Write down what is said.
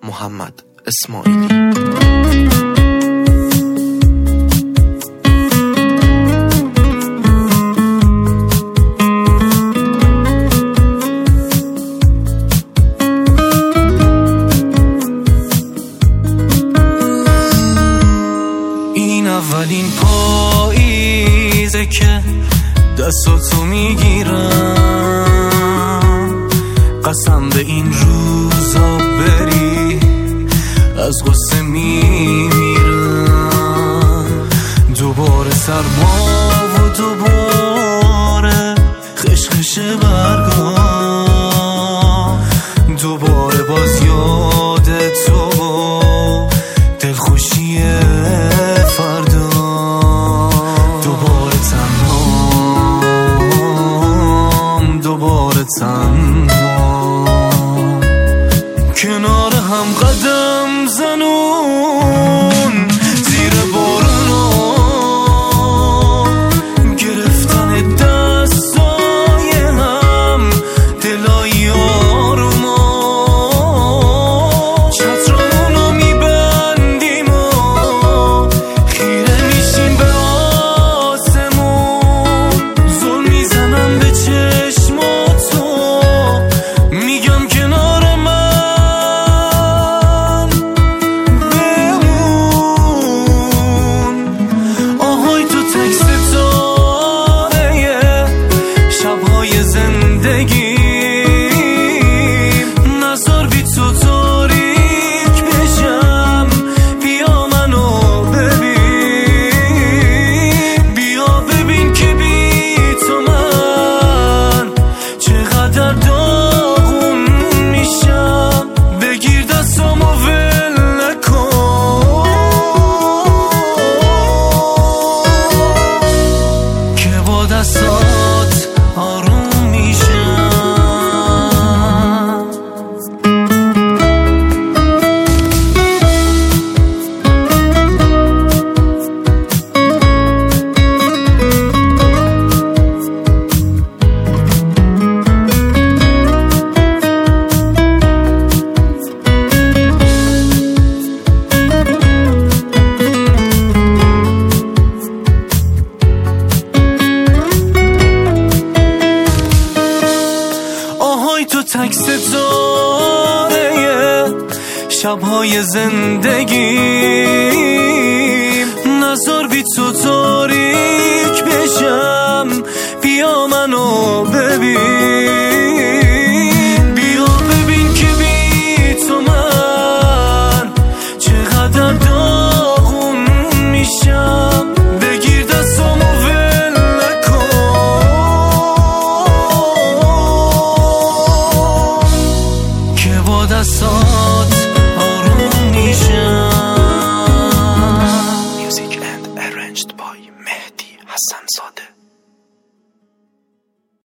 محمد اسماعیلی. این اولین پاییزه که دستاتو میگیرم، قسم به این روزا بری از غصه میمیرم. دوباره سرما و دوباره خشخش برگا، دوباره باز یاد تو دلخوشی فردا، دوباره تنهام، دوباره تنهام، کنار هم قدم زنون زیر بارونا، گرفتن دستای هم دلای آروما، چترمونو میبندیم و خیره میشیم به آسمون، زل میزنم به چشماتو میگم کنار من بمون. آهای تو تکست داره شبهای زندگی، نظر بی تو تاریک بشم، بیا منو ببین، بیا ببین که بی تو من چقدر داغون میشم، بگیر دستامو ول نکن که با دستات آروم میشم. آهای تو تکست داره شبهای زندگی، نظر بی تو تاریک بشم، بیا منو ببین،